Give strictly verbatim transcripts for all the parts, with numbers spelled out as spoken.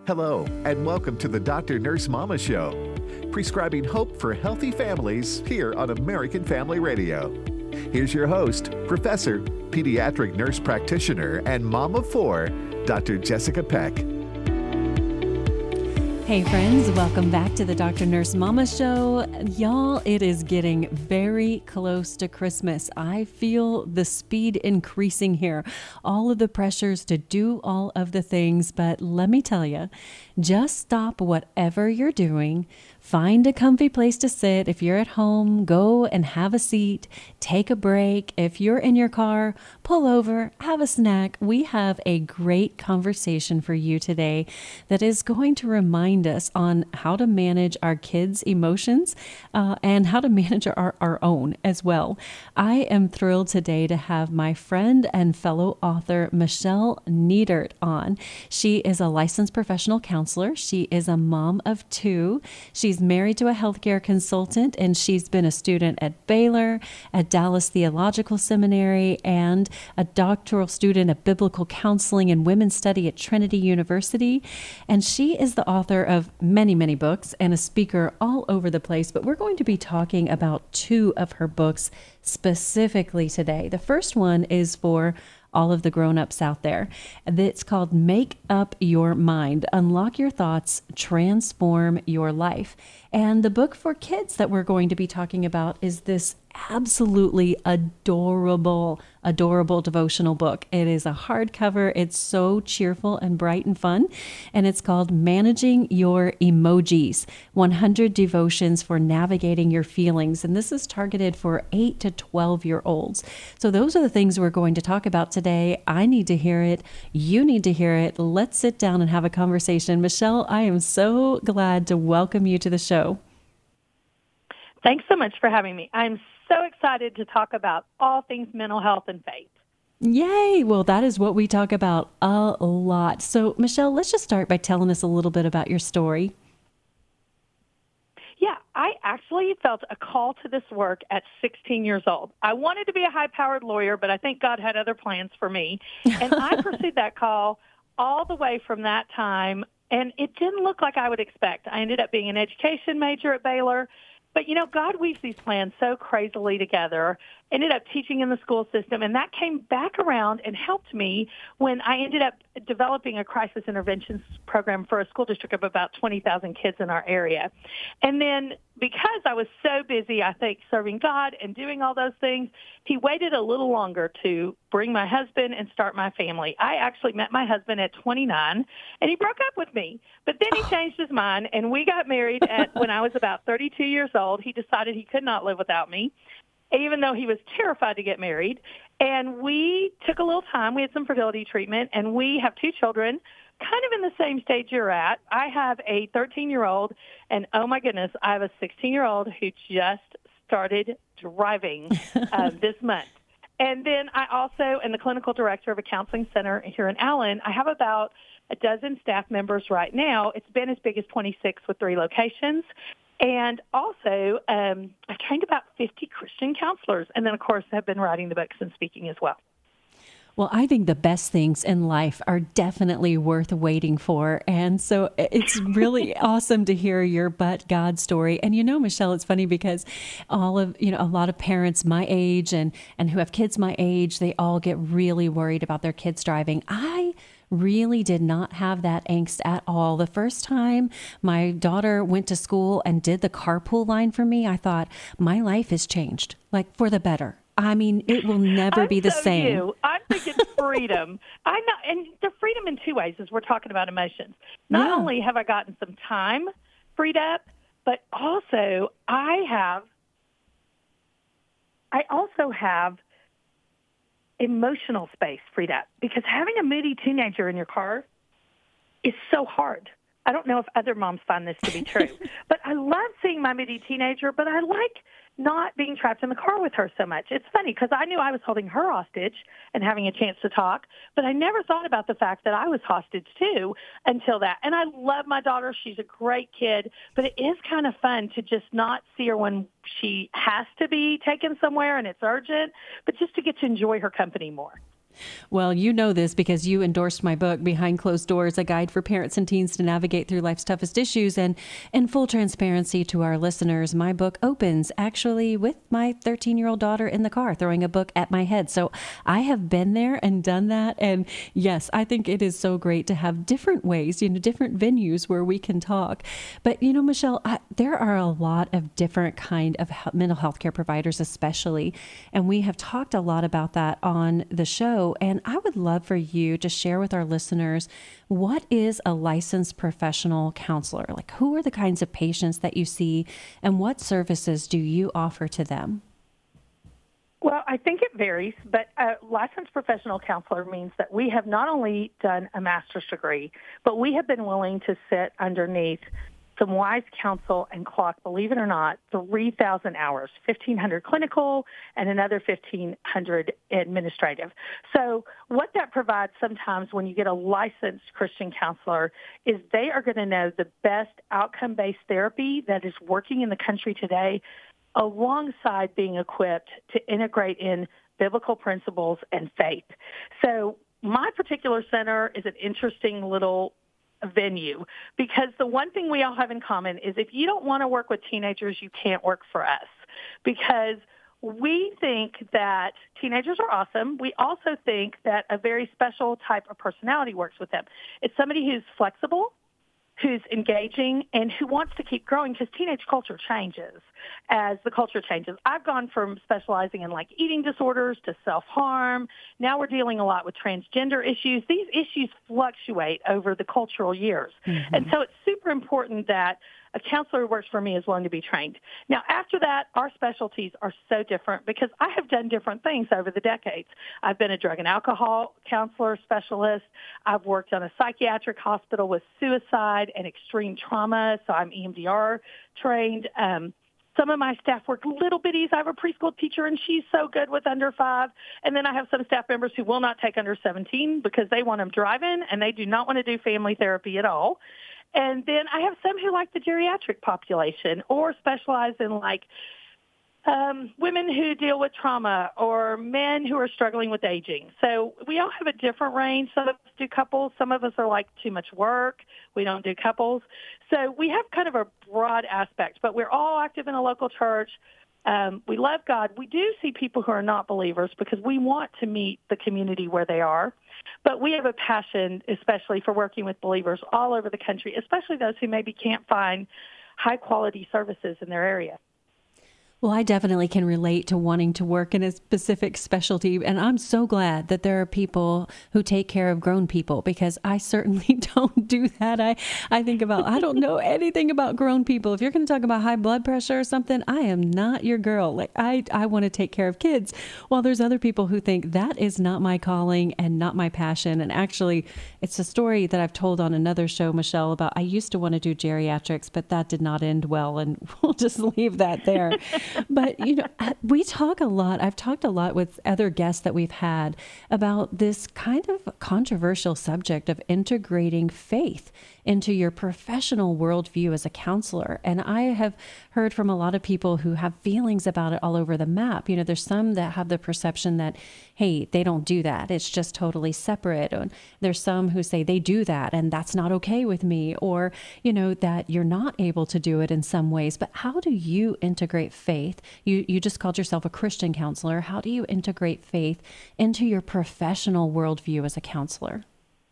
Hello, and welcome to the Doctor Nurse Mama Show, prescribing hope for healthy families here on American Family Radio. Here's your host, Professor, Pediatric Nurse Practitioner, and Mom of Four, Doctor Jessica Peck. Hey friends, welcome back to the Doctor Nurse Mama Show. Y'all, it is getting very close to Christmas. I feel the speed increasing here. All of the pressures to do all of the things, but let me tell you, just stop whatever you're doing. Find a comfy place to sit. If you're at home, go and have a seat, take a break. If you're in your car, pull over, have a snack. We have a great conversation for you today that is going to remind us on how to manage our kids' emotions uh, and how to manage our, our own as well. I am thrilled today to have my friend and fellow author, Michelle Neidert, on. She is a licensed professional counselor. She is a mom of two. She's married to a healthcare consultant, and she's been a student at Baylor, at Dallas Theological Seminary, and a doctoral student of biblical counseling and women's study at Trinity University. And she is the author of many, many books and a speaker all over the place. But we're going to be talking about two of her books specifically today. The first one is for all of the grown-ups out there. It's called Make Up Your Mind, Unlock Your Thoughts, Transform Your Life. And the book for kids that we're going to be talking about is this absolutely adorable, adorable devotional book. It is a hardcover. It's so cheerful and bright and fun. And it's called Managing Your Emojis, one hundred Devotions for Navigating Your Feelings. And this is targeted for eight to twelve year olds. So those are the things we're going to talk about today. I need to hear it. You need to hear it. Let's sit down and have a conversation. Michelle, I am so glad to welcome you to the show. Thanks so much for having me. I'm so excited to talk about all things mental health and faith. Yay! Well, that is what we talk about a lot. So, Michelle, let's just start by telling us a little bit about your story. Yeah, I actually felt a call to this work at sixteen years old. I wanted to be a high-powered lawyer, but I think God had other plans for me. And I pursued that call all the way from that time, and it didn't look like I would expect. I ended up being an education major at Baylor. But, you know, God weaves these plans so crazily together. Ended up teaching in the school system, and that came back around and helped me when I ended up developing a crisis interventions program for a school district of about twenty thousand kids in our area. And then because I was so busy, I think, serving God and doing all those things, he waited a little longer to bring my husband and start my family. I actually met my husband at twenty-nine, and he broke up with me. But then he changed his mind, and we got married at when I was about thirty-two years old. He decided he could not live without me, even though he was terrified to get married. And we took a little time. We had some fertility treatment, and we have two children kind of in the same stage you're at. I have a thirteen-year-old, and oh, my goodness, I have a sixteen-year-old who just started driving uh, this month. And then I also am the clinical director of a counseling center here in Allen. I have about a dozen staff members right now. It's been as big as twenty-six with three locations. And also, um, I've trained about fifty Christian counselors. And then, of course, I've been writing the books and speaking as well. Well, I think the best things in life are definitely worth waiting for. And so it's really awesome to hear your but God story. And you know, Michelle, it's funny because all of, you know, a lot of parents my age and, and who have kids my age, they all get really worried about their kids driving. I really did not have that angst at all. The first time my daughter went to school and did the carpool line for me, I thought my life has changed, like for the better. I mean, it will never I'm be the so same. You. I'm thinking freedom. I know, and the freedom in two ways as we're talking about emotions. Not Yeah. only have I gotten some time freed up, but also I have, I also have emotional space freed up, because having a moody teenager in your car is so hard. I don't know if other moms find this to be true, but I love seeing my moody teenager, but I like not being trapped in the car with her so much. It's funny because I knew I was holding her hostage and having a chance to talk, but I never thought about the fact that I was hostage too until that. And I love my daughter. She's a great kid, but it is kind of fun to just not see her when she has to be taken somewhere and it's urgent, but just to get to enjoy her company more. Well, you know this because you endorsed my book, Behind Closed Doors, a guide for parents and teens to navigate through life's toughest issues. And in full transparency to our listeners, my book opens actually with my thirteen-year-old daughter in the car throwing a book at my head. So I have been there and done that. And yes, I think it is so great to have different ways, you know, different venues where we can talk. But, you know, Michelle, I, there are a lot of different kind of he- mental health care providers, especially. And we have talked a lot about that on the show. And I would love for you to share with our listeners, what is a licensed professional counselor? Like, who are the kinds of patients that you see, and what services do you offer to them? Well, I think it varies, but a licensed professional counselor means that we have not only done a master's degree, but we have been willing to sit underneath some wise counsel and clock, believe it or not, three thousand hours, fifteen hundred clinical and another fifteen hundred administrative. So what that provides sometimes when you get a licensed Christian counselor is they are going to know the best outcome-based therapy that is working in the country today, alongside being equipped to integrate in biblical principles and faith. So my particular center is an interesting little venue because the one thing we all have in common is if you don't want to work with teenagers, you can't work for us, because we think that teenagers are awesome. We also think that a very special type of personality works with them. It's somebody who's flexible, who's engaging, and who wants to keep growing, because teenage culture changes as the culture changes. I've gone from specializing in like eating disorders to self-harm. Now we're dealing a lot with transgender issues. These issues fluctuate over the cultural years. Mm-hmm. And so it's super important that a counselor who works for me is willing to be trained. Now, after that, our specialties are so different because I have done different things over the decades. I've been a drug and alcohol counselor specialist. I've worked on a psychiatric hospital with suicide and extreme trauma, so I'm E M D R trained. Um, some of my staff work little bitties. I have a preschool teacher, and she's so good with under five. And then I have some staff members who will not take under seventeen because they want them driving, and they do not want to do family therapy at all. And then I have some who like the geriatric population or specialize in like um, women who deal with trauma or men who are struggling with aging. So we all have a different range. Some of us do couples. Some of us are like too much work. We don't do couples. So we have kind of a broad aspect, but we're all active in a local church. Um, we love God. We do see people who are not believers because we want to meet the community where they are. But we have a passion, especially for working with believers all over the country, especially those who maybe can't find high-quality services in their area. Well, I definitely can relate to wanting to work in a specific specialty. And I'm so glad that there are people who take care of grown people, because I certainly don't do that. I, I think about, I don't know anything about grown people. If you're going to talk about high blood pressure or something, I am not your girl. Like I, I want to take care of kids. While there's other people who think that is not my calling and not my passion. And actually, it's a story that I've told on another show, Michelle, about I used to want to do geriatrics, but that did not end well. And we'll just leave that there. But, you know, we talk a lot. I've talked a lot with other guests that we've had about this kind of controversial subject of integrating faith into your professional worldview as a counselor. And I have heard from a lot of people who have feelings about it all over the map. You know, there's some that have the perception that, hey, they don't do that. It's just totally separate. And there's some who say they do that and that's not okay with me. Or, you know, that you're not able to do it in some ways. But how do you integrate faith? You, you just called yourself a Christian counselor. How do you integrate faith into your professional worldview as a counselor?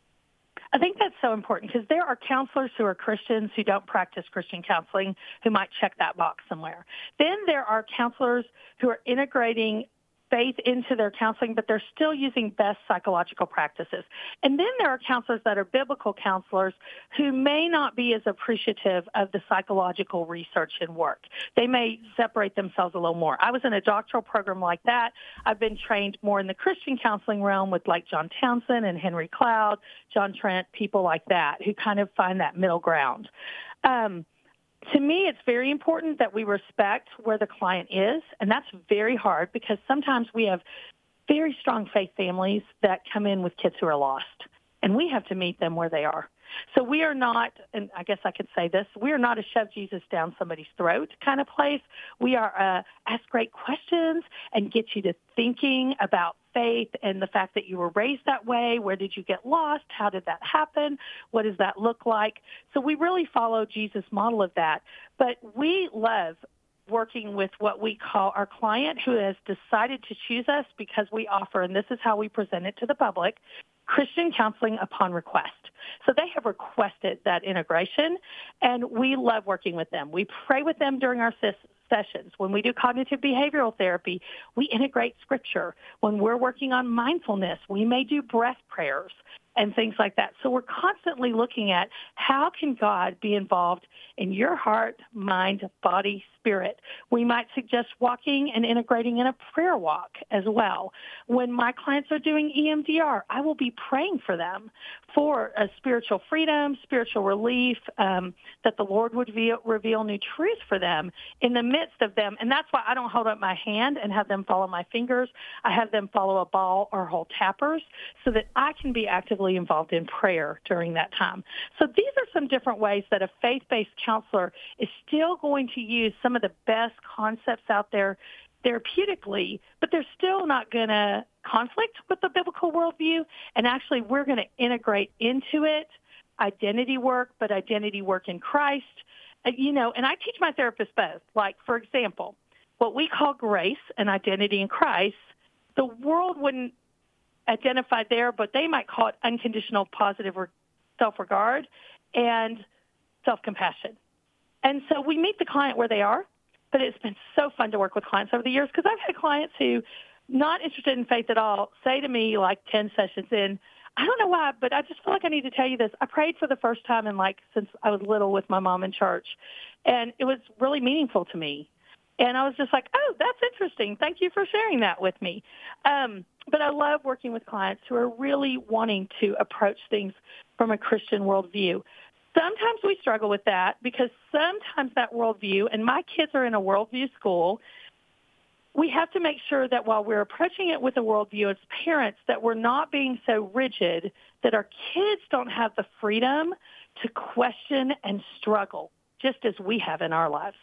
I think that's so important because there are counselors who are Christians who don't practice Christian counseling who might check that box somewhere. Then there are counselors who are integrating faith into their counseling, but they're still using best psychological practices. And then there are counselors that are biblical counselors who may not be as appreciative of the psychological research and work. They may separate themselves a little more. I was in a doctoral program like that. I've been trained more in the Christian counseling realm with like John Townsend and Henry Cloud, John Trent, people like that who kind of find that middle ground. Um, To me, it's very important that we respect where the client is, and that's very hard because sometimes we have very strong faith families that come in with kids who are lost, and we have to meet them where they are. So we are not, and I guess I could say this, we are not a shove Jesus down somebody's throat kind of place. We are a ask great questions and get you to thinking about faith and the fact that you were raised that way. Where did you get lost? How did that happen? What does that look like? So we really follow Jesus' model of that. But we love working with what we call our client who has decided to choose us because we offer, and this is how we present it to the public, Christian counseling upon request. So they have requested that integration, and we love working with them. We pray with them during our ses- sessions. When we do cognitive behavioral therapy, we integrate scripture. When we're working on mindfulness, we may do breath prayers and things like that. So we're constantly looking at how can God be involved in your heart, mind, body, spirit. We might suggest walking and integrating in a prayer walk as well. When my clients are doing E M D R, I will be praying for them for a spiritual freedom, spiritual relief, um, that the Lord would reveal, reveal new truth for them in the midst of them. And that's why I don't hold up my hand and have them follow my fingers. I have them follow a ball or hold tappers so that I can be actively involved in prayer during that time. So these are some different ways that a faith-based counselor is still going to use some of the best concepts out there therapeutically, but they're still not going to conflict with the biblical worldview. And actually, we're going to integrate into it identity work, but identity work in Christ. Uh, you know, and I teach my therapists both. Like, for example, what we call grace and identity in Christ, the world wouldn't identify there, but they might call it unconditional positive self-regard and self-compassion. And so we meet the client where they are, but it's been so fun to work with clients over the years because I've had clients who, not interested in faith at all, say to me like ten sessions in, I don't know why, but I just feel like I need to tell you this. I prayed for the first time in like since I was little with my mom in church, and it was really meaningful to me. And I was just like, oh, that's interesting. Thank you for sharing that with me. Um, but I love working with clients who are really wanting to approach things from a Christian worldview. Sometimes we struggle with that because sometimes that worldview, and my kids are in a worldview school, we have to make sure that while we're approaching it with a worldview as parents, that we're not being so rigid that our kids don't have the freedom to question and struggle, just as we have in our lives.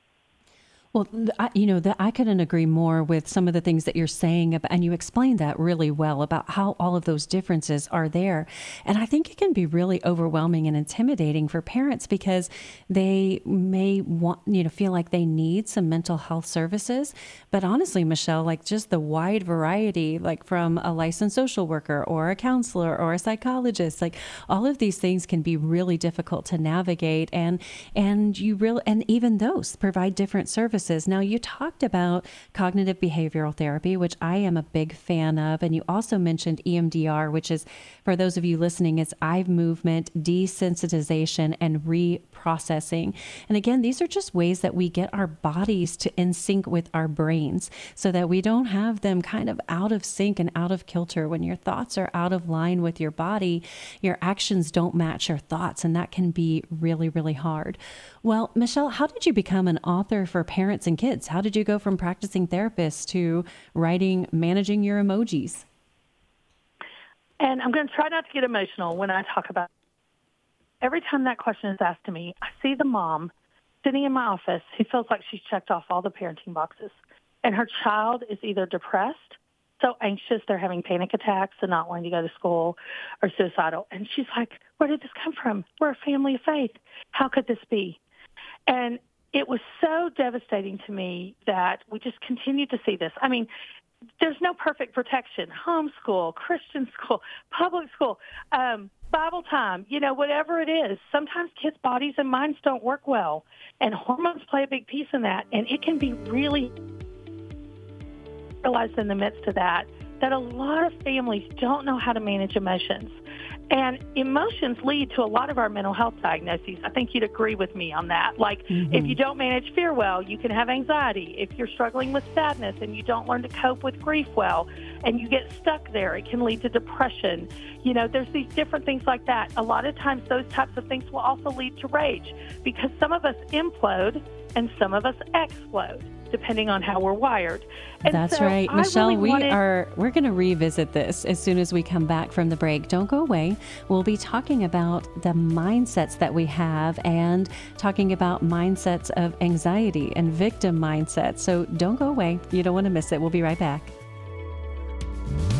Well, I, you know, that I couldn't agree more with some of the things that you're saying, about, and you explained that really well about how all of those differences are there. And I think it can be really overwhelming and intimidating for parents because they may want, you know, feel like they need some mental health services. But honestly, Michelle, like just the wide variety, like from a licensed social worker or a counselor or a psychologist, like all of these things can be really difficult to navigate. And, and you really, and even those provide different services. Now, you talked about cognitive behavioral therapy, which I am a big fan of, and you also mentioned E M D R, which is, for those of you listening, it's eye movement, desensitization, and reprocessing. And again, these are just ways that we get our bodies to in sync with our brains so that we don't have them kind of out of sync and out of kilter. When your thoughts are out of line with your body, your actions don't match your thoughts, and that can be really, really hard. Well, Michelle, how did you become an author for parents and kids? How did you go from practicing therapist to writing Managing Your Emojis? And I'm going to try not to get emotional when I talk about it. Every time that question is asked to me, I see the mom sitting in my office who feels like she's checked off all the parenting boxes. And her child is either depressed, so anxious they're having panic attacks and not wanting to go to school, or suicidal. And she's like, where did this come from? We're a family of faith. How could this be? And it was so devastating to me that we just continued to see this. I mean, there's no perfect protection. Homeschool, Christian school, public school, um, Bible time, you know, whatever it is. Sometimes kids' bodies and minds don't work well, and hormones play a big piece in that. And it can be really realized in the midst of that, that a lot of families don't know how to manage emotions. And emotions lead to a lot of our mental health diagnoses. I think you'd agree with me on that. Like, mm-hmm. if you don't manage fear well, you can have anxiety. If you're struggling with sadness and you don't learn to cope with grief well, and you get stuck there, it can lead to depression. You know, there's these different things like that. A lot of times those types of things will also lead to rage because some of us implode and some of us explode, depending on how we're wired. And That's so right. I Michelle, really we wanted... are, we're going to revisit this as soon as we come back from the break. Don't go away. We'll be talking about the mindsets that we have and talking about mindsets of anxiety and victim mindset. So don't go away. You don't want to miss it. We'll be right back.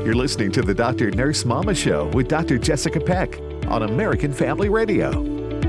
You're listening to the Doctor Nurse Mama Show with Doctor Jessica Peck on American Family Radio.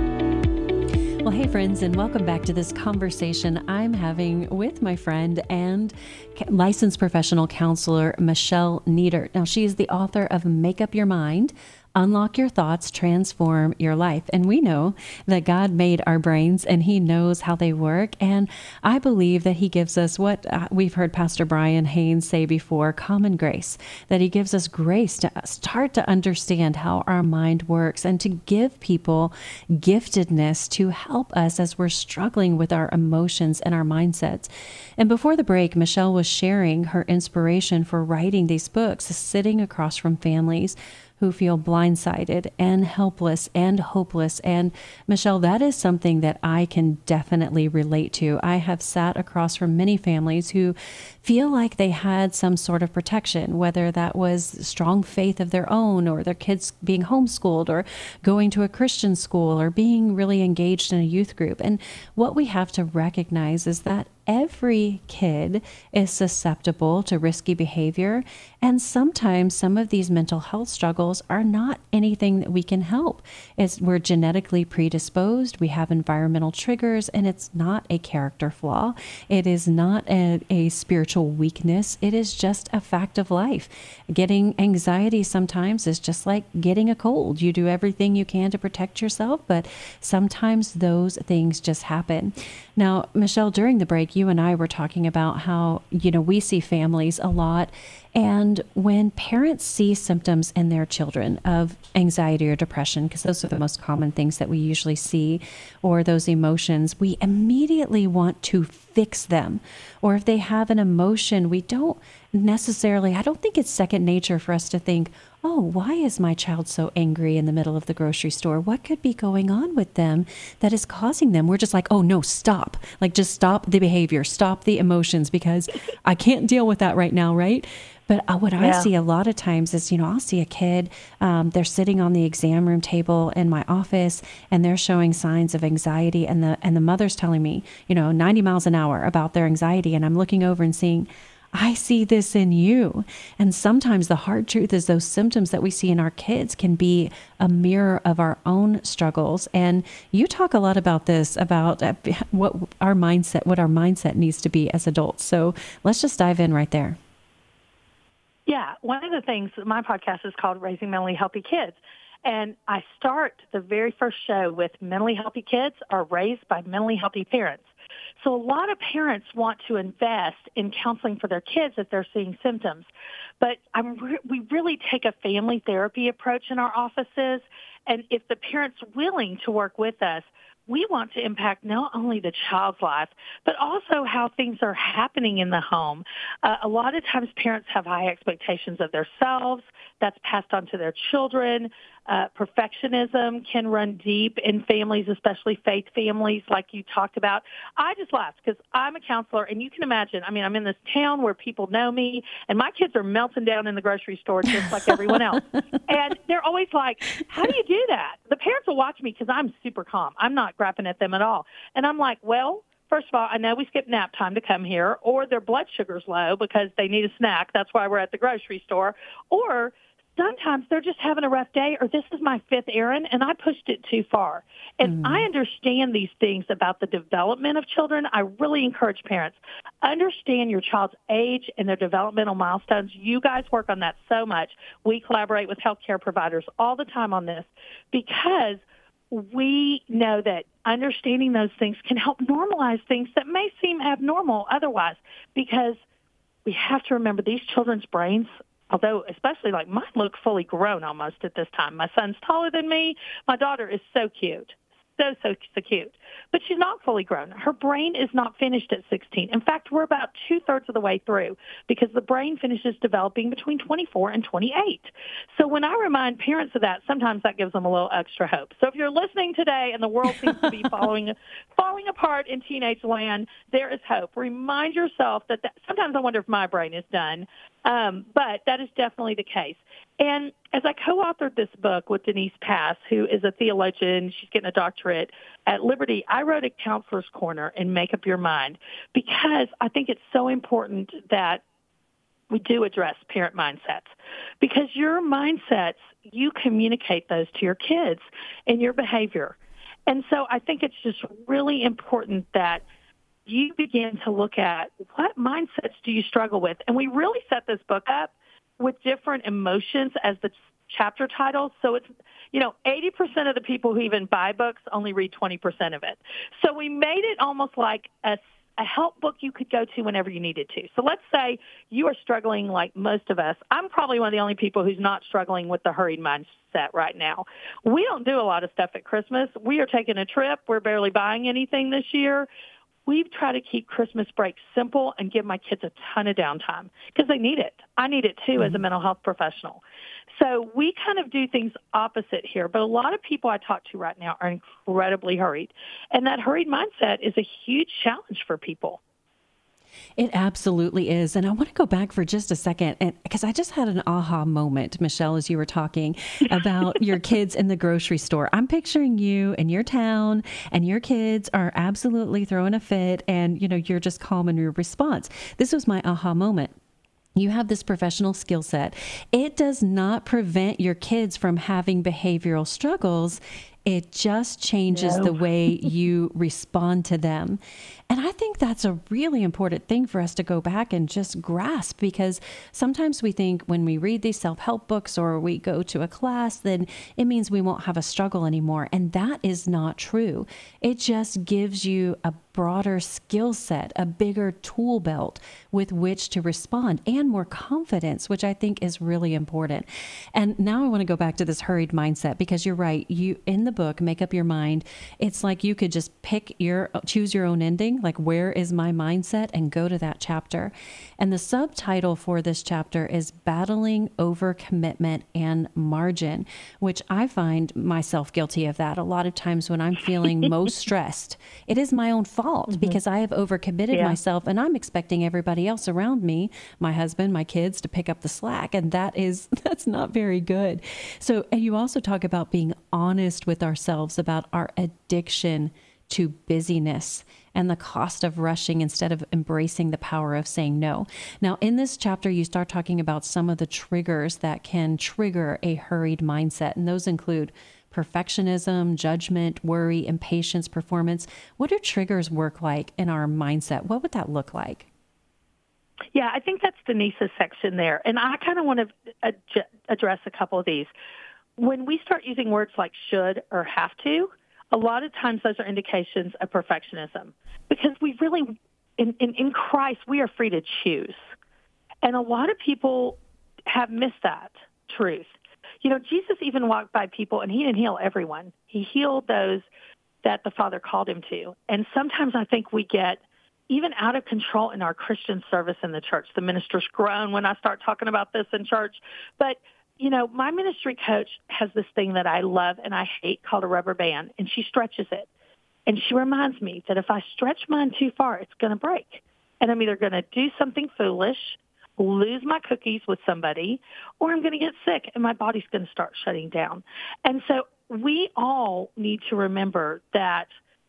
Well, hey, friends, and welcome back to this conversation I'm having with my friend and licensed professional counselor, Michelle Niedert. Now, she is the author of Make Up Your Mind, Unlock Your Thoughts, Transform Your Life. And we know that God made our brains and He knows how they work. And I believe that He gives us what uh, we've heard Pastor Brian Haynes say before, common grace, that He gives us grace to start to understand how our mind works and to give people giftedness to help us as we're struggling with our emotions and our mindsets. And before the break, Michelle was sharing her inspiration for writing these books, sitting across from families who feel blindsided and helpless and hopeless. And Michelle, that is something that I can definitely relate to. I have sat across from many families who feel like they had some sort of protection, whether that was strong faith of their own or their kids being homeschooled or going to a Christian school or being really engaged in a youth group. And what we have to recognize is that every kid is susceptible to risky behavior, and sometimes some of these mental health struggles are not anything that we can help. It's, we're genetically predisposed, we have environmental triggers, and it's not a character flaw. It is not a, a spiritual weakness. It is just a fact of life. Getting anxiety sometimes is just like getting a cold. You do everything you can to protect yourself, but sometimes those things just happen. Now, Michelle, during the break, you and I were talking about how, you know, we see families a lot. And when parents see symptoms in their children of anxiety or depression, because those are the most common things that we usually see, or those emotions, we immediately want to fix them. Or if they have an emotion, we don't necessarily, I don't think it's second nature for us to think, oh, why is my child so angry in the middle of the grocery store? What could be going on with them that is causing them? We're just like, oh, no, stop. Like, just stop the behavior, stop the emotions, because I can't deal with that right now, right? But uh, what yeah. I see a lot of times is, you know, I'll see a kid, um, they're sitting on the exam room table in my office and they're showing signs of anxiety. And the and the mother's telling me, you know, ninety miles an hour about their anxiety. And I'm looking over and seeing, I see this in you. And sometimes the hard truth is those symptoms that we see in our kids can be a mirror of our own struggles. And you talk a lot about this, about what our mindset, what our mindset needs to be as adults. So let's just dive in right there. Yeah, one of the things, my podcast is called Raising Mentally Healthy Kids. And I start the very first show with mentally healthy kids are raised by mentally healthy parents. So a lot of parents want to invest in counseling for their kids if they're seeing symptoms. But I'm re- we really take a family therapy approach in our offices. And if the parent's willing to work with us, we want to impact not only the child's life, but also how things are happening in the home. Uh, a lot of times parents have high expectations of themselves. That's passed on to their children. Uh, perfectionism can run deep in families, especially faith families like you talked about. I just laughed because I'm a counselor, and you can imagine, I mean, I'm in this town where people know me, and my kids are melting down in the grocery store just like everyone else. And they're always like, how do you do that? The parents will watch me because I'm super calm. I'm not grapping at them at all. And I'm like, well, first of all, I know we skip nap time to come here, or their blood sugar's low because they need a snack. That's why we're at the grocery store. Or sometimes they're just having a rough day, or this is my fifth errand, and I pushed it too far. And mm. I understand these things about the development of children. I really encourage parents, understand your child's age and their developmental milestones. You guys work on that so much. We collaborate with healthcare providers all the time on this because we know that understanding those things can help normalize things that may seem abnormal otherwise, because we have to remember these children's brains, although especially like mine look fully grown almost at this time. My son's taller than me. My daughter is so cute. So, so, so cute. But she's not fully grown. Her brain is not finished at sixteen. In fact, we're about two-thirds of the way through because the brain finishes developing between twenty-four and twenty-eight. So when I remind parents of that, sometimes that gives them a little extra hope. So if you're listening today and the world seems to be falling, falling apart in teenage land, there is hope. Remind yourself that, that sometimes I wonder if my brain is done, um, but that is definitely the case. And as I co-authored this book with Denise Pass, who is a theologian, she's getting a doctorate at Liberty, I wrote a counselor's corner in Make Up Your Mind because I think it's so important that we do address parent mindsets, because your mindsets, you communicate those to your kids and your behavior. And so I think it's just really important that you begin to look at what mindsets do you struggle with. And we really set this book up with different emotions as the chapter titles. So it's, you know, eighty percent of the people who even buy books only read twenty percent of it. So we made it almost like a, a help book you could go to whenever you needed to. So let's say you are struggling like most of us. I'm probably one of the only people who's not struggling with the hurried mindset right now. We don't do a lot of stuff at Christmas. We are taking a trip. We're barely buying anything this year. We've tried to keep Christmas break simple and give my kids a ton of downtime because they need it. I need it too, mm-hmm. as a mental health professional. So we kind of do things opposite here. But a lot of people I talk to right now are incredibly hurried. And that hurried mindset is a huge challenge for people. It absolutely is. And I want to go back for just a second, and because I just had an aha moment, Michelle, as you were talking about your kids in the grocery store. I'm picturing you in your town and your kids are absolutely throwing a fit and, you know, you're just calm in your response. This was my aha moment. You have this professional skill set. It does not prevent your kids from having behavioral struggles. It just changes no. the way you respond to them. And I think that's a really important thing for us to go back and just grasp, because sometimes we think when we read these self-help books or we go to a class, then it means we won't have a struggle anymore. And that is not true. It just gives you a broader skill set, a bigger tool belt with which to respond, and more confidence, which I think is really important. And now I want to go back to this hurried mindset, because you're right. You, in the book, Make Up Your Mind, it's like you could just pick your, choose your own ending, like where is my mindset, and go to that chapter. And the subtitle for this chapter is Battling Overcommitment and Margin, which I find myself guilty of that. A lot of times when I'm feeling most stressed, it is my own fault. Mm-hmm. Because I have overcommitted yeah. myself, and I'm expecting everybody else around me, my husband, my kids, to pick up the slack. And that is, that's not very good. So, and you also talk about being honest with ourselves about our addiction to busyness and the cost of rushing instead of embracing the power of saying no. Now, in this chapter, you start talking about some of the triggers that can trigger a hurried mindset. And those include perfectionism, judgment, worry, impatience, performance. What do triggers work like in our mindset? What would that look like? Yeah, I think that's Denise's section there. And I kind of want to ad- address a couple of these. When we start using words like should or have to, a lot of times those are indications of perfectionism, because we really, in, in, in Christ, we are free to choose. And a lot of people have missed that truth. You know, Jesus even walked by people, and he didn't heal everyone. He healed those that the Father called him to. And sometimes I think we get even out of control in our Christian service in the church. The ministers groan when I start talking about this in church. But, you know, my ministry coach has this thing that I love and I hate called a rubber band, and she stretches it. And she reminds me that if I stretch mine too far, it's going to break. And I'm either going to do something foolish, lose my cookies with somebody, or I'm going to get sick and my body's going to start shutting down. And so we all need to remember that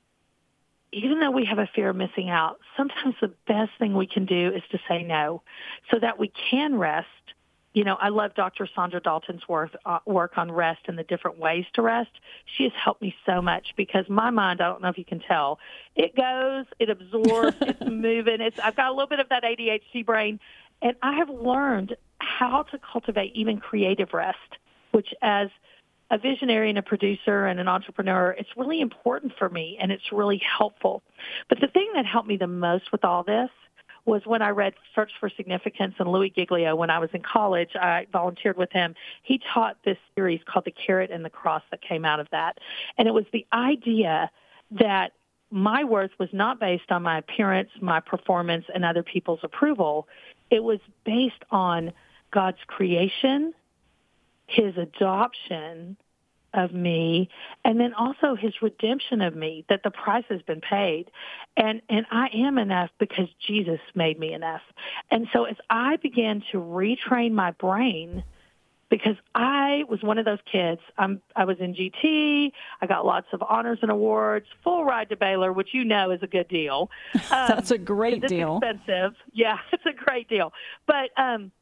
even though we have a fear of missing out, sometimes the best thing we can do is to say no so that we can rest. You know, I love Doctor Sandra Dalton's work, uh, work on rest and the different ways to rest. She has helped me so much, because my mind, I don't know if you can tell, it goes, it absorbs, it's moving. It's I've got a little bit of that A D H D brain. And I have learned how to cultivate even creative rest, which as a visionary and a producer and an entrepreneur, it's really important for me, and it's really helpful. But the thing that helped me the most with all this was when I read Search for Significance, and Louis Giglio, when I was in college, I volunteered with him. He taught this series called The Carrot and the Cross that came out of that. And it was the idea that my worth was not based on my appearance, my performance, and other people's approval. It was based on God's creation, his adoption of me, and then also his redemption of me, that the price has been paid. And, and I am enough because Jesus made me enough. And so as I began to retrain my brain, because I was one of those kids. I'm, I was in G T. I got lots of honors and awards, full ride to Baylor, which you know is a good deal. Um, That's a great it's deal. Expensive. Yeah, it's a great deal. But um,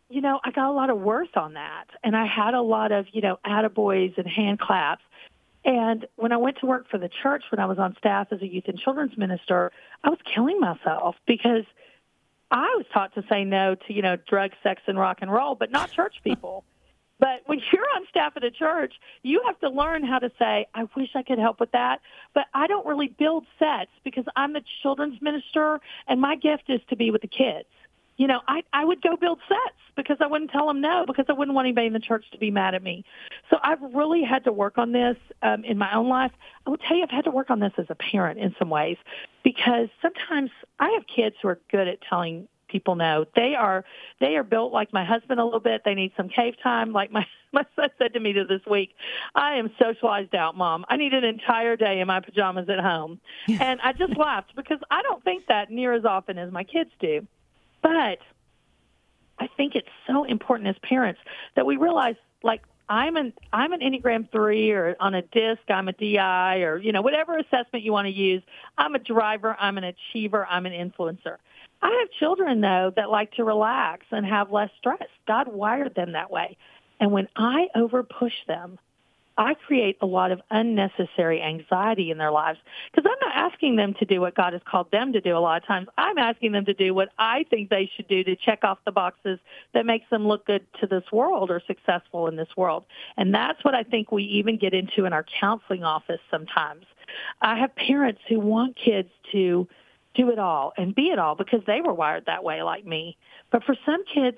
you know, I got a lot of worth on that. And I had a lot of, you know, attaboys and hand claps. And when I went to work for the church, when I was on staff as a youth and children's minister, I was killing myself because I was taught to say no to, you know, drugs, sex, and rock and roll, but not church people. But when you're on staff at a church, you have to learn how to say, I wish I could help with that, but I don't really build sets because I'm the children's minister, and my gift is to be with the kids. You know, I, I would go build sets because I wouldn't tell them no, because I wouldn't want anybody in the church to be mad at me. So I've really had to work on this um, in my own life. I will tell you, I've had to work on this as a parent in some ways, because sometimes I have kids who are good at telling people no. They are they are built like my husband a little bit. They need some cave time. Like my, my son said to me this week, I am socialized out, Mom. I need an entire day in my pajamas at home. And I just laughed because I don't think that near as often as my kids do. But I think it's so important as parents that we realize, like, I'm an I'm an Enneagram three, or on a disc, I'm a D I, or, you know, whatever assessment you want to use. I'm a driver, I'm an achiever, I'm an influencer. I have children, though, that like to relax and have less stress. God wired them that way. And when I over push them, I create a lot of unnecessary anxiety in their lives, because I'm not asking them to do what God has called them to do a lot of times. I'm asking them to do what I think they should do to check off the boxes that makes them look good to this world or successful in this world. And that's what I think we even get into in our counseling office sometimes. I have parents who want kids to do it all and be it all because they were wired that way like me. But for some kids,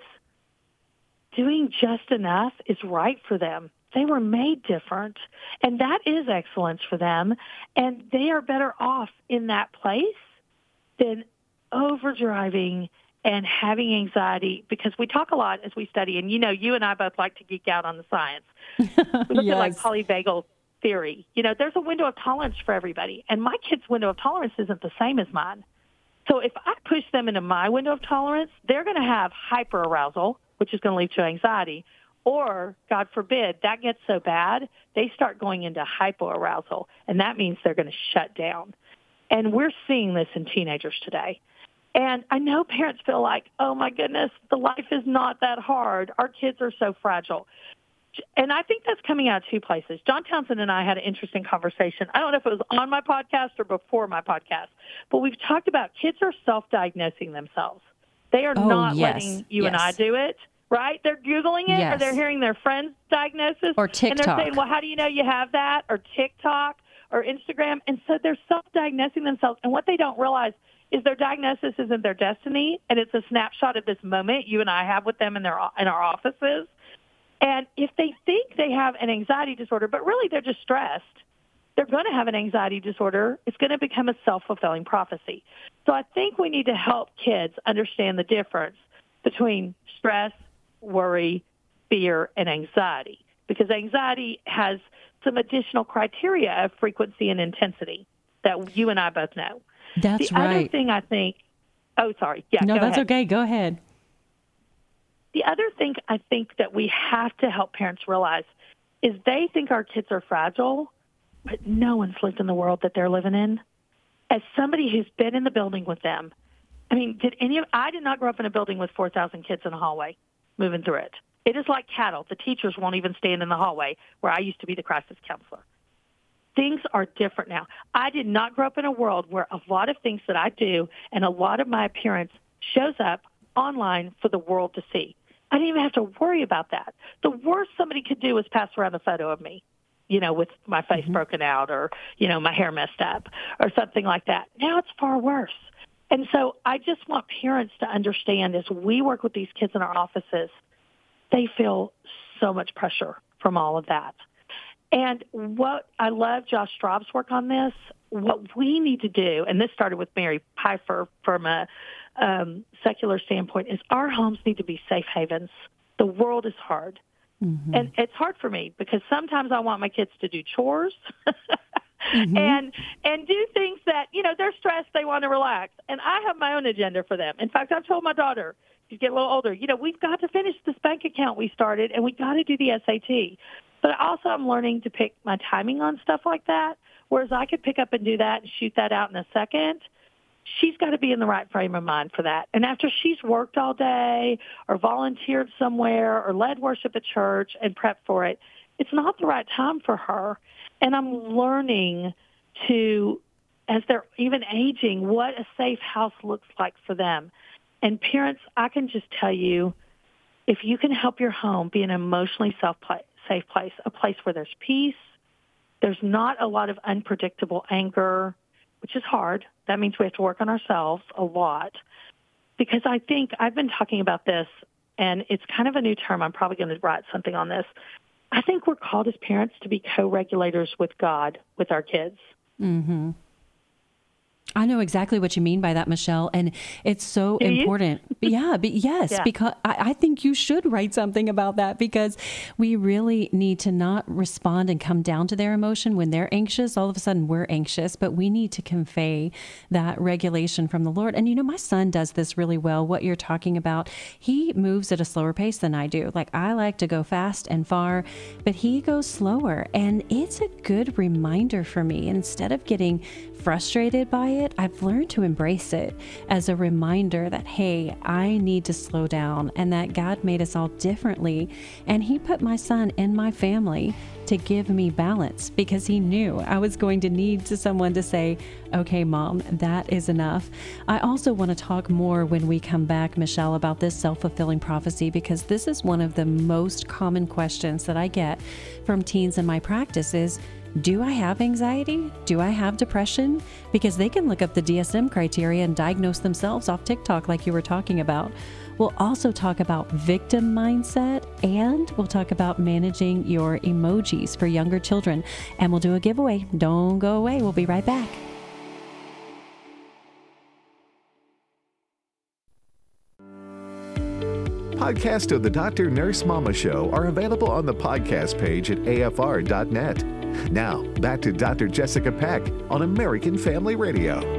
doing just enough is right for them. They were made different, and that is excellence for them, and they are better off in that place than overdriving and having anxiety, because we talk a lot as we study, and, you know, you and I both like to geek out on the science. We look Yes. at, like, polyvagal theory. You know, there's a window of tolerance for everybody, and my kids' window of tolerance isn't the same as mine. So if I push them into my window of tolerance, they're going to have hyperarousal, which is going to lead to anxiety. Or, God forbid, that gets so bad, they start going into hypoarousal, and that means they're going to shut down. And we're seeing this in teenagers today. And I know parents feel like, oh, my goodness, the life is not that hard. Our kids are so fragile. And I think that's coming out of two places. John Townsend and I had an interesting conversation. I don't know if it was on my podcast or before my podcast, but we've talked about kids are self-diagnosing themselves. They are Oh, not yes, letting you yes. and I do it. Right? They're Googling it, Yes. or they're hearing their friend's diagnosis. Or And they're TikTok. saying, well, how do you know you have that? Or TikTok or Instagram. And so they're self-diagnosing themselves. And what they don't realize is their diagnosis isn't their destiny, and it's a snapshot of this moment you and I have with them in, their, in our offices. And if they think they have an anxiety disorder, but really they're just stressed, they're going to have an anxiety disorder. It's going to become a self-fulfilling prophecy. So I think we need to help kids understand the difference between stress, worry, fear, and anxiety, because anxiety has some additional criteria of frequency and intensity that you and I both know. That's the right. other thing I think, oh, sorry. Yeah, no, go that's ahead. okay. Go ahead. The other thing I think that we have to help parents realize is they think our kids are fragile, but no one's lived in the world that they're living in. As somebody who's been in the building with them, I mean, did any of, I did not grow up in a building with four thousand kids in a hallway moving through it. It is like cattle. The teachers won't even stand in the hallway where I used to be the crisis counselor. Things are different now. I did not grow up in a world where a lot of things that I do and a lot of my appearance shows up online for the world to see. I didn't even have to worry about that. The worst somebody could do is pass around a photo of me, you know, with my face mm-hmm. broken out, or, you know, my hair messed up or something like that. Now it's far worse. And so I just want parents to understand, as we work with these kids in our offices, they feel so much pressure from all of that. And what I love Josh Straub's work on this, what we need to do, and this started with Mary Pfeiffer from a um, secular standpoint, is our homes need to be safe havens. The world is hard. Mm-hmm. And it's hard for me because sometimes I want my kids to do chores mm-hmm. and and do things that, you know, they're stressed, they want to relax. And I have my own agenda for them. In fact, I've told my daughter, she's getting a little older, you know, we've got to finish this bank account we started, and we got to do the S A T. But also I'm learning to pick my timing on stuff like that, whereas I could pick up and do that and shoot that out in a second. she's got to be in the right frame of mind for that. And after she's worked all day or volunteered somewhere or led worship at church and prepped for it, it's not the right time for her. And I'm learning to, as they're even aging, what a safe house looks like for them. And parents, I can just tell you, if you can help your home be an emotionally safe place, a place where there's peace, there's not a lot of unpredictable anger, which is hard. That means we have to work on ourselves a lot. Because I think I've been talking about this, and it's kind of a new term. I'm probably going to write something on this. I think we're called as parents to be co-regulators with God, with our kids. Mm-hmm. I know exactly what you mean by that, Michelle, and it's so Do you? important. Yeah, but yes, Yeah. because I, I think you should write something about that, because we really need to not respond and come down to their emotion when they're anxious. All of a sudden, we're anxious, but we need to convey that regulation from the Lord. And you know, my son does this really well. What you're talking about, he moves at a slower pace than I do. Like, I like to go fast and far, but he goes slower, and it's a good reminder for me. And instead of getting frustrated by it, I've learned to embrace it as a reminder that, hey, I need to slow down, and that God made us all differently. And he put my son in my family to give me balance, because he knew I was going to need to someone to say, okay, Mom, that is enough. I also want to talk more when we come back, Michelle, about this self-fulfilling prophecy, because this is one of the most common questions that I get from teens in my practice is, do I have anxiety? Do I have depression? Because they can look up the D S M criteria and diagnose themselves off TikTok like you were talking about. We'll also talk about victim mindset, and we'll talk about managing your emojis for younger children. And we'll do a giveaway. Don't go away. We'll be right back. Podcasts of the Doctor Nurse Mama Show are available on the podcast page at A F R dot net. Now, back to Doctor Jessica Peck on American Family Radio.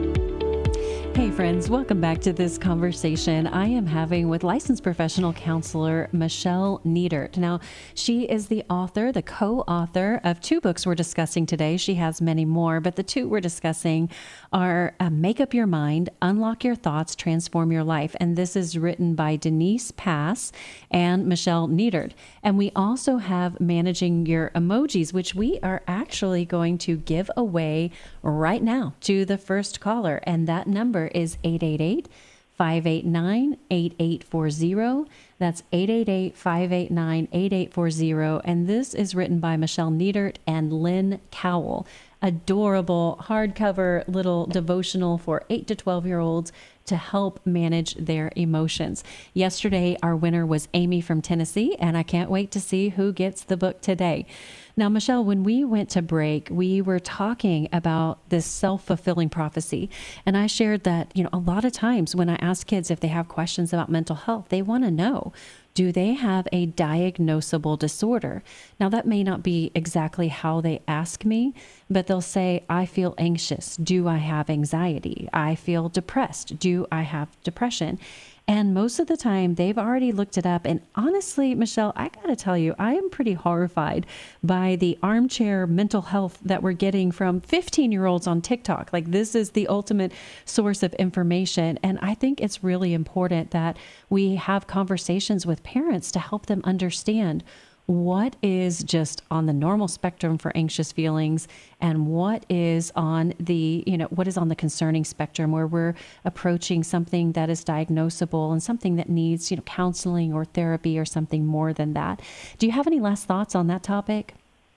Hey friends, welcome back to this conversation I am having with licensed professional counselor Michelle Niedert. Now, she is the author, the co-author of two books we're discussing today. She has many more, but the two we're discussing are uh, Make Up Your Mind, Unlock Your Thoughts, Transform Your Life. And this is written by Denise Pass and Michelle Niedert. And we also have Managing Your Emojis, which we are actually going to give away right now to the first caller. And that number is eight eight eight, five eight nine, eight eight four zero. That's eight eight eight, five eight nine, eight eight four zero. And this is written by Michelle Niedert and Lynn Cowell. Adorable hardcover little devotional for eight to twelve year olds to help manage their emotions. Yesterday, our winner was Amy from Tennessee, and I can't wait to see who gets the book today. Now, Michelle, when we went to break, we were talking about this self-fulfilling prophecy. And I shared that, you know, a lot of times when I ask kids if they have questions about mental health, they want to know, do they have a diagnosable disorder? Now, that may not be exactly how they ask me, but they'll say, I feel anxious. Do I have anxiety? I feel depressed. Do I have depression? And most of the time, they've already looked it up. And honestly, Michelle, I got to tell you, I am pretty horrified by the armchair mental health that we're getting from fifteen-year-olds on TikTok. Like, this is the ultimate source of information. And I think it's really important that we have conversations with parents to help them understand what is just on the normal spectrum for anxious feelings and what is on the, you know, what is on the concerning spectrum where we're approaching something that is diagnosable and something that needs, you know, counseling or therapy or something more than that. Do you have any last thoughts on that topic?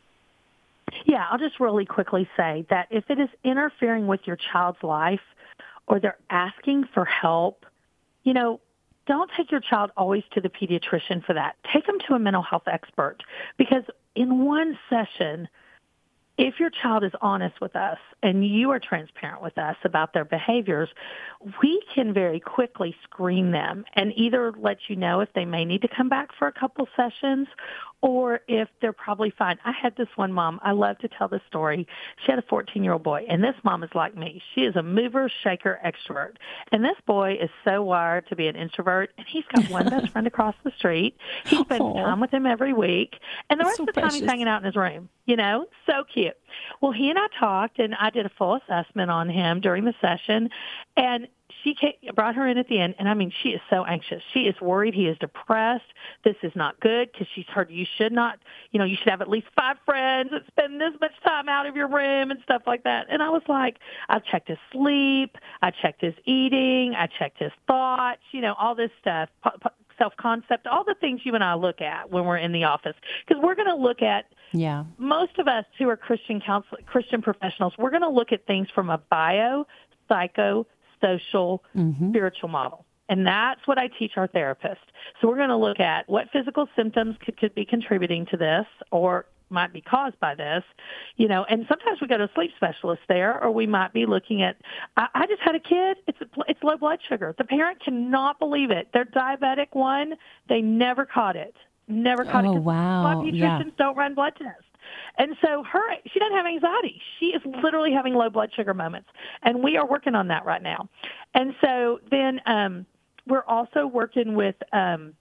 Yeah, I'll just really quickly say that if it is interfering with your child's life or they're asking for help, you know, don't take your child always to the pediatrician for that. Take them to a mental health expert, because in one session, if your child is honest with us and you are transparent with us about their behaviors, we can very quickly screen them and either let you know if they may need to come back for a couple sessions or if they're probably fine. I had this one mom. I love to tell this story. She had a fourteen-year-old boy, and this mom is like me. She is a mover, shaker, extrovert. And this boy is so wired to be an introvert, and he's got one best friend across the street. He spends Aww. time with him every week, and the rest So of the time precious. he's hanging out in his room. You know, so cute. cute. Well, he and I talked, and I did a full assessment on him during the session, and she came, brought her in at the end, and I mean, she is so anxious. She is worried. He is depressed. This is not good because she's heard you should not, you know, you should have at least five friends and spend this much time out of your room and stuff like that. And I was like, I checked his sleep. I checked his eating. I checked his thoughts, you know, all this stuff, self-concept, all the things you and I look at when we're in the office. Because we're going to look at, yeah, most of us who are Christian counsel, Christian professionals, we're going to look at things from a bio, psycho, social, mm-hmm. spiritual model. And that's what I teach our therapists. So we're going to look at what physical symptoms could, could be contributing to this or might be caused by this, you know, and sometimes we go to a sleep specialist there, or we might be looking at, I, I just had a kid, it's it's low blood sugar. The parent cannot believe it. Their diabetic one, they never caught it. Never caught oh, it. Wow. Blood pediatricians yeah. don't run blood tests. And so her, she doesn't have anxiety. She is literally having low blood sugar moments. And we are working on that right now. And so then um, we're also working with um,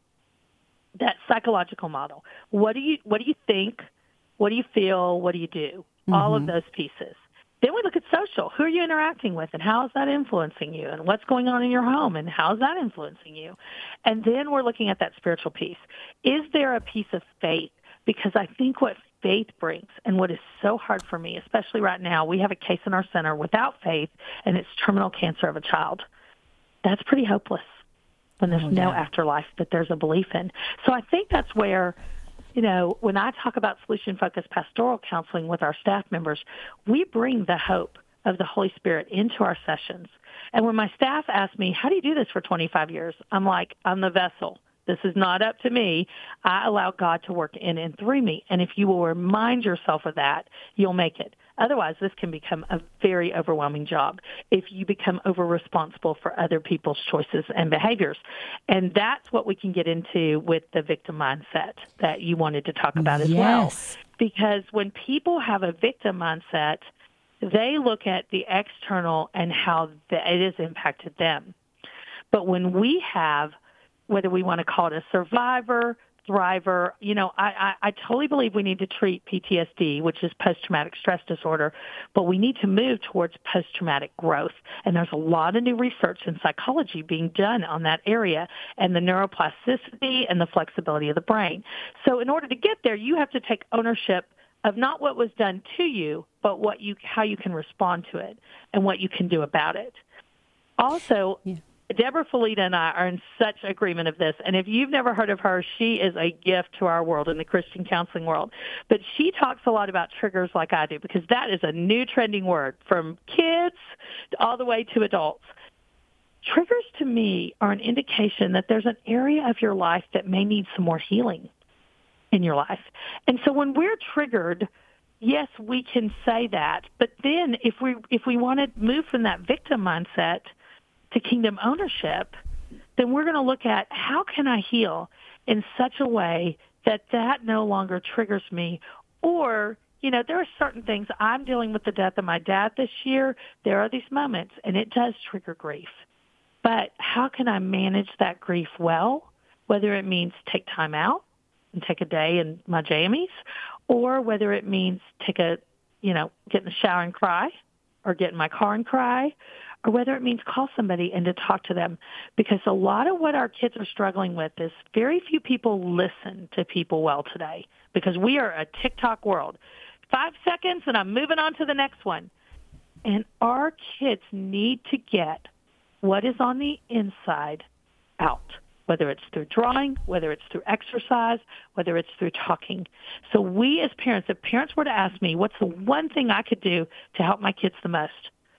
that psychological model. What do you What do you think? What do you feel? What do you do? Mm-hmm. All of those pieces. Then we look at social. Who are you interacting with, and how is that influencing you? And what's going on in your home, and how is that influencing you? And then we're looking at that spiritual piece. Is there a piece of faith? Because I think what faith brings, and what is so hard for me, especially right now, we have a case in our center without faith, and it's terminal cancer of a child. That's pretty hopeless when there's oh, yeah. no afterlife that there's a belief in. So I think that's where, you know, when I talk about solution-focused pastoral counseling with our staff members, we bring the hope of the Holy Spirit into our sessions. And when my staff ask me, how do you do this for twenty-five years? I'm like, I'm the vessel. This is not up to me. I allow God to work in and through me. And if you will remind yourself of that, you'll make it. Otherwise, this can become a very overwhelming job if you become over-responsible for other people's choices and behaviors. And that's what we can get into with the victim mindset that you wanted to talk about as yes. well. Because when people have a victim mindset, they look at the external and how it has impacted them. But when we have, whether we want to call it a survivor, thriver, you know, I, I, I totally believe we need to treat P T S D, which is post-traumatic stress disorder, but we need to move towards post-traumatic growth. And there's a lot of new research in psychology being done on that area and the neuroplasticity and the flexibility of the brain. So in order to get there, you have to take ownership of not what was done to you, but what you, how you can respond to it and what you can do about it. Also, yeah. Deborah Felita and I are in such agreement of this. And if you've never heard of her, she is a gift to our world in the Christian counseling world. But she talks a lot about triggers like I do, because that is a new trending word from kids all the way to adults. Triggers to me are an indication that there's an area of your life that may need some more healing in your life. And so when we're triggered, yes, we can say that. But then if we if we want to move from that victim mindset to kingdom ownership, then we're going to look at how can I heal in such a way that that no longer triggers me. Or, you know, there are certain things. I'm dealing with the death of my dad this year. There are these moments, and it does trigger grief. But how can I manage that grief well, whether it means take time out and take a day in my jammies, or whether it means take a, you know, get in the shower and cry, or get in my car and cry, or whether it means call somebody and to talk to them. Because a lot of what our kids are struggling with is very few people listen to people well today, because we are a TikTok world. Five seconds and I'm moving on to the next one. And our kids need to get what is on the inside out, whether it's through drawing, whether it's through exercise, whether it's through talking. So we as parents, if parents were to ask me, what's the one thing I could do to help my kids the most?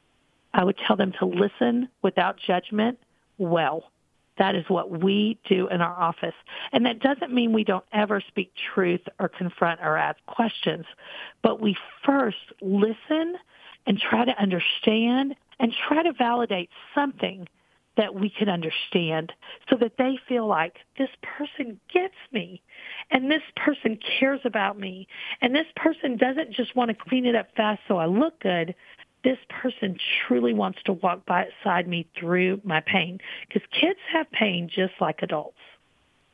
I would tell them to listen without judgment well. That is what we do in our office. And that doesn't mean we don't ever speak truth or confront or ask questions, but we first listen and try to understand and try to validate something that we can understand, so that they feel like this person gets me, and this person cares about me, and this person doesn't just want to clean it up fast so I look good. This person truly wants to walk beside me through my pain, because kids have pain just like adults.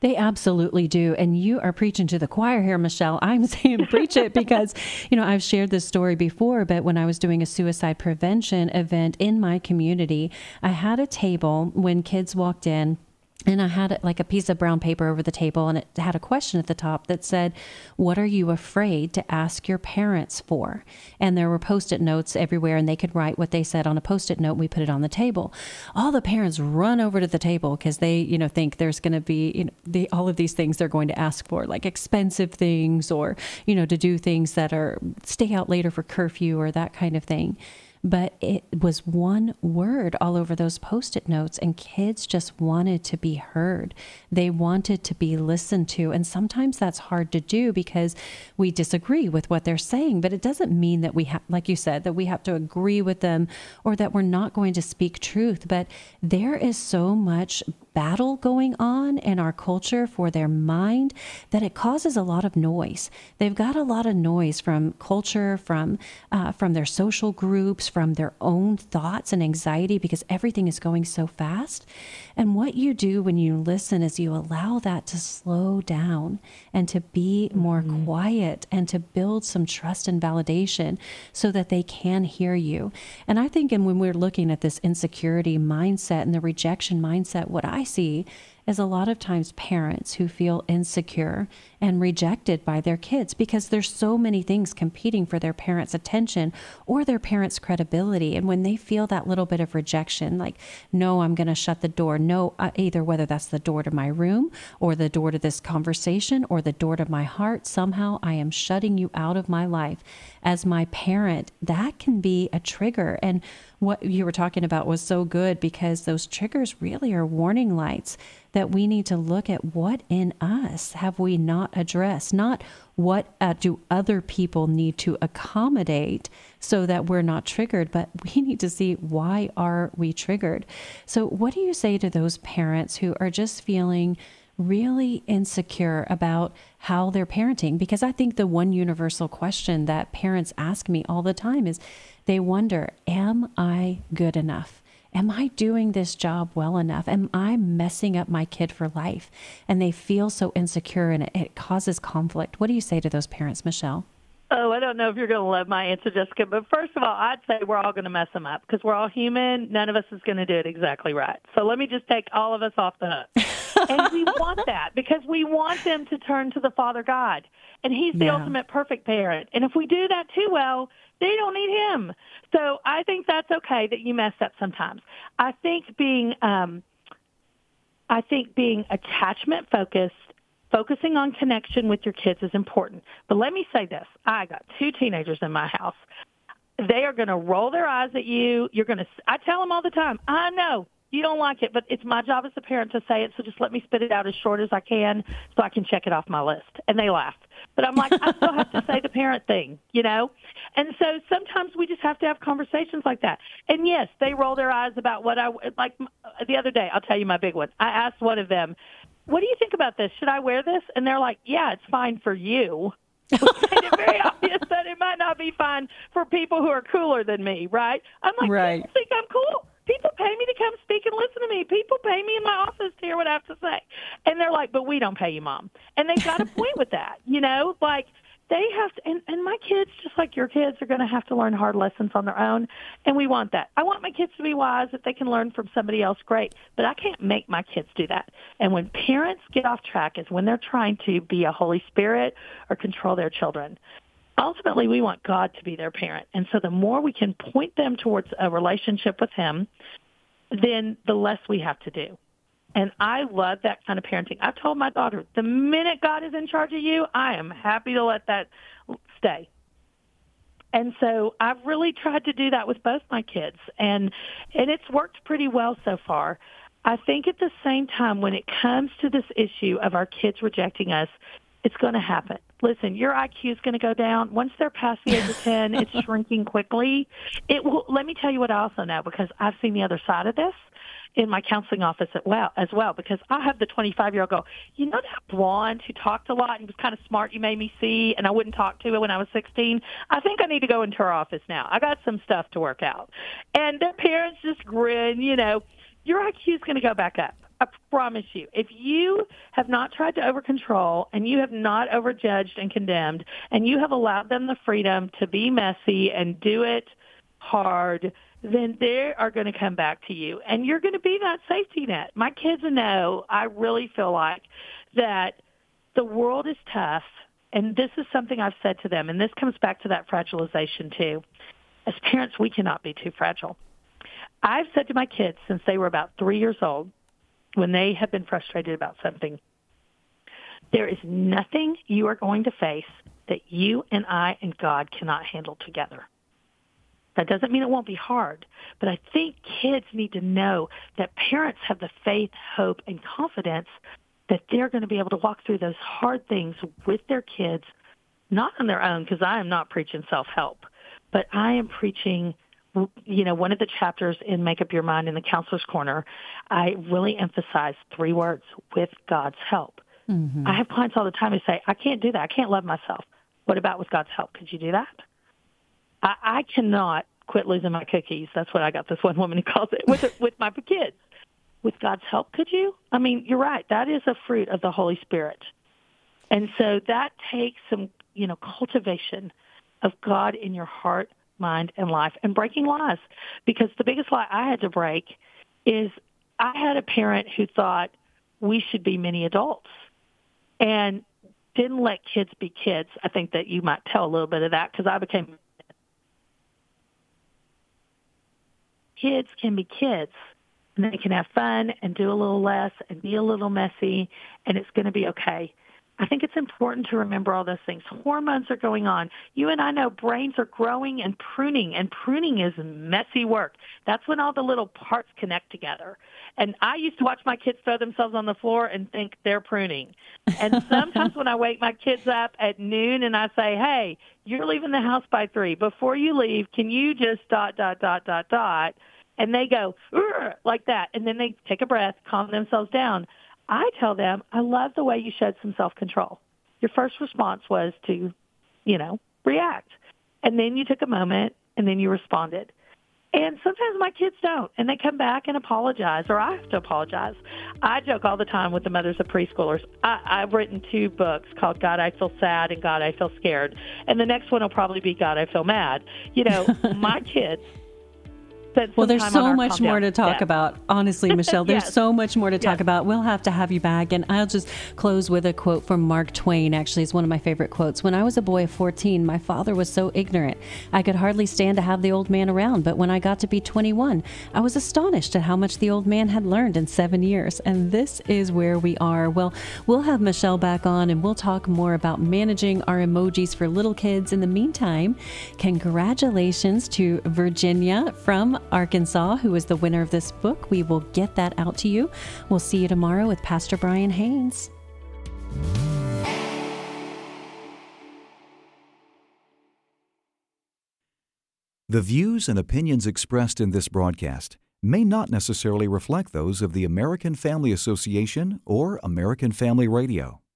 They absolutely do. And you are preaching to the choir here, Michelle. I'm saying preach it because, you know, I've shared this story before, but when I was doing a suicide prevention event in my community, I had a table when kids walked in. And I had like a piece of brown paper over the table, and it had a question at the top that said, what are you afraid to ask your parents for? And there were Post-it notes everywhere, and they could write what they said on a Post-it note. And we put it on the table. All the parents run over to the table because they, you know, think there's going to be, you know, the, all of these things they're going to ask for, like expensive things or, you know, to do things that are stay out later for curfew or that kind of thing. But it was one word all over those Post-it notes, and kids just wanted to be heard. They wanted to be listened to. And sometimes that's hard to do because we disagree with what they're saying. But it doesn't mean that we have, like you said, that we have to agree with them or that we're not going to speak truth. But there is so much battle going on in our culture for their mind that it causes a lot of noise. They've got a lot of noise from culture, from uh, from their social groups, from their own thoughts and anxiety because everything is going so fast. And what you do when you listen is you allow that to slow down and to be more mm-hmm. quiet and to build some trust and validation so that they can hear you. And I think and when we're looking at this insecurity mindset and the rejection mindset, what I see is a lot of times parents who feel insecure and rejected by their kids because there's so many things competing for their parents' attention or their parents' credibility. And when they feel that little bit of rejection, like, no, I'm going to shut the door. No, uh, either whether that's the door to my room or the door to this conversation or the door to my heart, somehow I am shutting you out of my life as my parent. That can be a trigger. And what you were talking about was so good because those triggers really are warning lights that we need to look at what in us have we not addressed, not what uh, do other people need to accommodate so that we're not triggered, but we need to see why are we triggered. So what do you say to those parents who are just feeling really insecure about how they're parenting? Because I think the one universal question that parents ask me all the time is they wonder, am I good enough? Am I doing this job well enough? Am I messing up my kid for life? And they feel so insecure and it, it causes conflict. What do you say to those parents, Michelle? Oh, I don't know if you're going to love my answer, Jessica, but first of all, I'd say we're all going to mess them up because we're all human. None of us is going to do it exactly right. So let me just take all of us off the hook. And we want that because we want them to turn to the Father God. And he's the yeah. ultimate perfect parent. And if we do that too well, they don't need him. So I think that's okay that you mess up sometimes. I think being, um, I think being attachment focused, focusing on connection with your kids is important. But let me say this. I got two teenagers in my house. They are going to roll their eyes at you. You're going to, I tell them all the time, I know you don't like it, but it's my job as a parent to say it. So just let me spit it out as short as I can so I can check it off my list. And they laugh. But I'm like, I still have to say the parent thing, you know? And so sometimes we just have to have conversations like that. And yes, they roll their eyes about what I, like the other day, I'll tell you my big one. I asked one of them, what do you think about this? Should I wear this? And they're like, yeah, it's fine for you. Which made it very obvious that it might not be fine for people who are cooler than me, right? I'm like, right. People think I'm cool. People pay me to come speak and listen to me. People pay me in my office to hear what I have to say. And they're like, but we don't pay you, Mom. And they've got a point with that, you know? Like, they have to, and, and my kids, just like your kids, are going to have to learn hard lessons on their own, and we want that. I want my kids to be wise. If they can learn from somebody else, great. But I can't make my kids do that. And when parents get off track is when they're trying to be a Holy Spirit or control their children. Ultimately, we want God to be their parent. And so the more we can point them towards a relationship with him, then the less we have to do. And I love that kind of parenting. I've told my daughter, the minute God is in charge of you, I am happy to let that stay. And so I've really tried to do that with both my kids. And and it's worked pretty well so far. I think at the same time, when it comes to this issue of our kids rejecting us, it's going to happen. Listen, your I Q is going to go down. Once they're past the age of ten, it's shrinking quickly. It will. Let me tell you what I also know, because I've seen the other side of this in my counseling office as well, as well, because I have the twenty-five-year-old go, you know that blonde who talked a lot and was kind of smart you made me see, and I wouldn't talk to her when I was sixteen? I think I need to go into her office now. I got some stuff to work out. And their parents just grin, you know, your I Q is going to go back up. I promise you, if you have not tried to over-control and you have not over-judged and condemned and you have allowed them the freedom to be messy and do it hard, then they are going to come back to you. And you're going to be that safety net. My kids know, I really feel like, that the world is tough. And this is something I've said to them. And this comes back to that fragilization, too. As parents, we cannot be too fragile. I've said to my kids since they were about three years old, when they have been frustrated about something, there is nothing you are going to face that you and I and God cannot handle together. That doesn't mean it won't be hard, but I think kids need to know that parents have the faith, hope, and confidence that they're going to be able to walk through those hard things with their kids, not on their own, because I am not preaching self-help, but I am preaching, you know, one of the chapters in Make Up Your Mind in the Counselor's Corner, I really emphasize three words: with God's help. Mm-hmm. I have clients all the time who say, I can't do that. I can't love myself. What about with God's help? Could you do that? I, I cannot quit losing my cookies. That's what I got this one woman who calls it, with, with my kids. With God's help, could you? I mean, you're right. That is a fruit of the Holy Spirit. And so that takes some, you know, cultivation of God in your heart, mind, and life, and breaking lies. Because the biggest lie I had to break is I had a parent who thought we should be mini adults and didn't let kids be kids. I think that you might tell a little bit of that because I became kids can be kids. And they can have fun and do a little less and be a little messy, and it's going to be okay. I think it's important to remember all those things. Hormones are going on. You and I know brains are growing and pruning, and pruning is messy work. That's when all the little parts connect together. And I used to watch my kids throw themselves on the floor and think they're pruning. And sometimes when I wake my kids up at noon and I say, hey, you're leaving the house by three. Before you leave, can you just dot, dot, dot, dot, dot, and they go, like that, and then they take a breath, calm themselves down. I tell them, I love the way you showed some self-control. Your first response was to, you know, react. And then you took a moment, and then you responded. And sometimes my kids don't, and they come back and apologize, or I have to apologize. I joke all the time with the mothers of preschoolers. I, I've written two books called God, I Feel Sad, and God, I Feel Scared. And the next one will probably be God, I Feel Mad. You know, my kids... Well, there's so much more to talk yeah. about. Honestly, Michelle, there's yes. so much more to talk yes. about. We'll have to have you back. And I'll just close with a quote from Mark Twain. Actually, it's one of my favorite quotes. When I was a boy of fourteen, my father was so ignorant, I could hardly stand to have the old man around. But when I got to be twenty-one, I was astonished at how much the old man had learned in seven years. And this is where we are. Well, we'll have Michelle back on, and we'll talk more about managing our emojis for little kids. In the meantime, congratulations to Virginia from Arkansas, who is the winner of this book. We will get that out to you. We'll see you tomorrow with Pastor Brian Haynes. The views and opinions expressed in this broadcast may not necessarily reflect those of the American Family Association or American Family Radio.